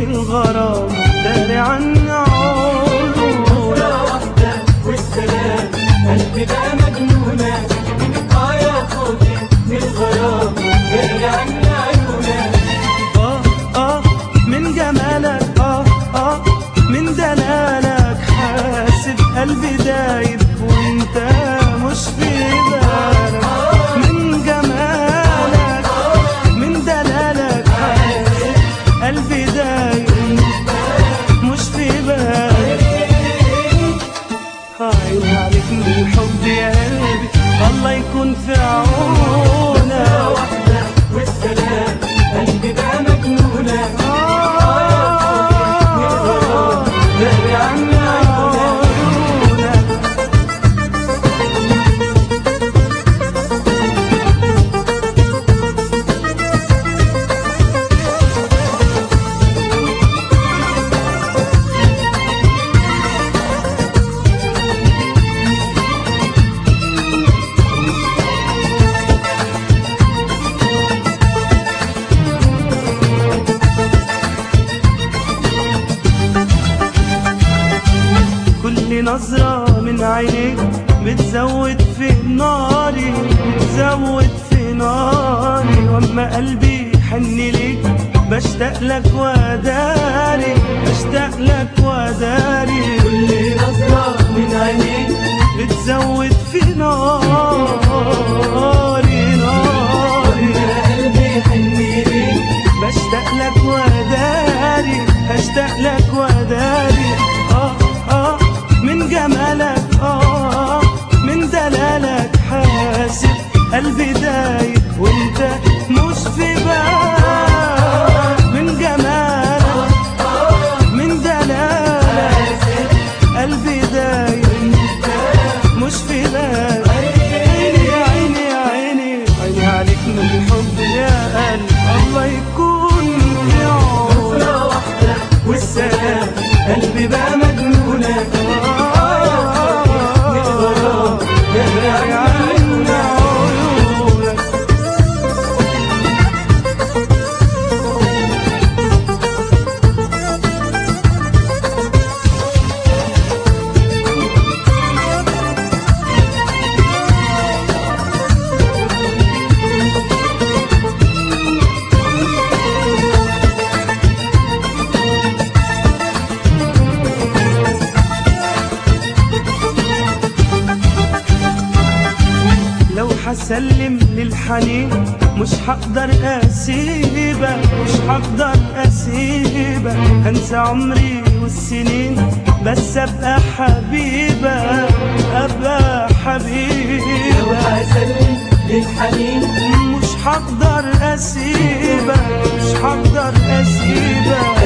من الغرام داري عني عيونك. نظرة واحدة والسلام قلبي بقى مجنونة. يا خوفي من الغرام داري عني عيونك. من جمالك من دلالك حاسب قلبي دايب وانت مش في بالك. من جمالك من دلالك حاسب قلبي دايب مش في بالك. عيني عليك من الحب يا قلبي الله يكون في عونك. واحدة والسلام قلبي بقى مجنونة. داري عني عيونك. كل نظرة من عينيك بتزود في ناري بتزود في ناري. واما قلبي حن ليك بشتاق لك وداري بشتاق لك وداري. كل نظرة من عينيك بتزود في ناري ناري. قلبي حن ليك بشتاق لك وداري بشتاق لك وداري. من جمالك من دلالك حاسب قلبي دايب وانت مش في بالك. من جمالك من دلالك قلبي دايب مش في بالك. عيني يا عيني يا عيني عيني عليك من الحب يا قلبي الله يكون في عونك. نظرة واحدة والسلام قلبي بقى مجنونة. داري عني عيونك. لو حسلم للحنين مش هقدر اسيبك مش هقدر اسيبك. هنسى عمري والسنين بس ابقى حبيبك ابقى لو حبيبك. هسلم للحنين مش هقدر اسيبك مش هقدر اسيبك.